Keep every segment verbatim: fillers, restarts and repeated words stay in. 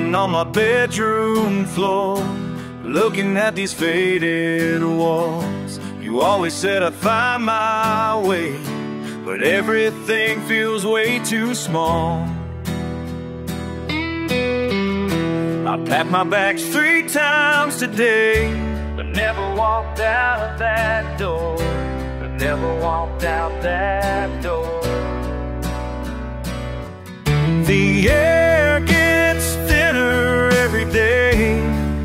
sitting on my bedroom floor, looking at these faded walls. You always said I'd find my way, but everything feels way too small. I packed my bags three times today, but never walked out of that door, but never walked out that door. The air gets thinner every day,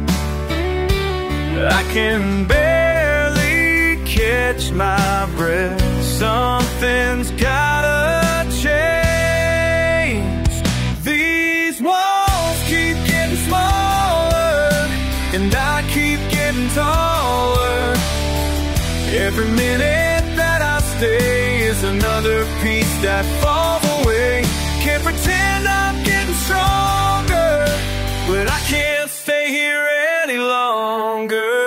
I can barely catch my breath. Something's gotta change. These walls keep getting smaller, and I keep getting taller. Every minute that I stay is another piece that falls away. Can't pretend I'm getting stronger, but I can't stay here any longer.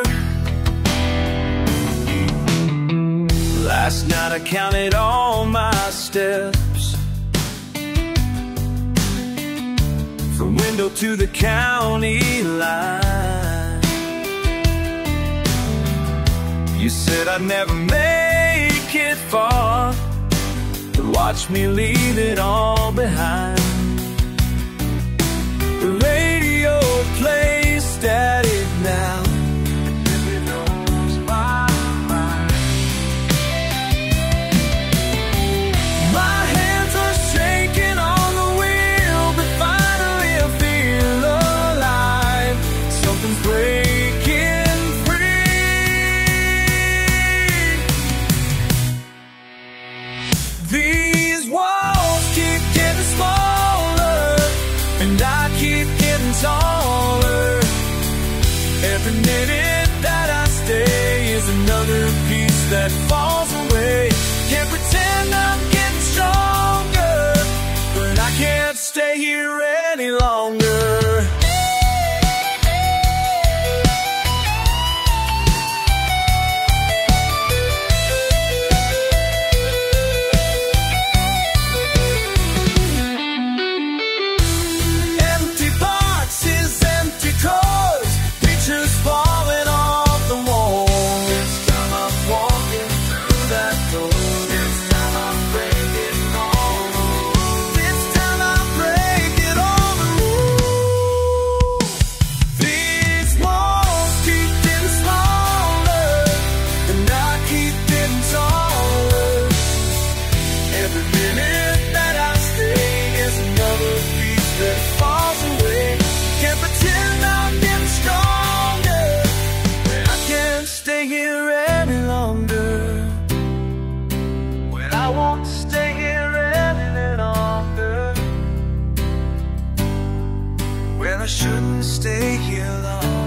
Last night I counted all my steps, from window to the county line. You said I'd never make it far, but watch me leave it all behind. The radio plays static now, it knows my mind. My hands are shaking on the wheel, but finally I feel alive. Something's breaking free. These walls keep getting smaller, and I keep getting taller. Every minute that I stay is another piece that falls away. Can't pretend I'm getting stronger, but I can't stay here any longer. I won't stay here any longer, when I shouldn't stay here long.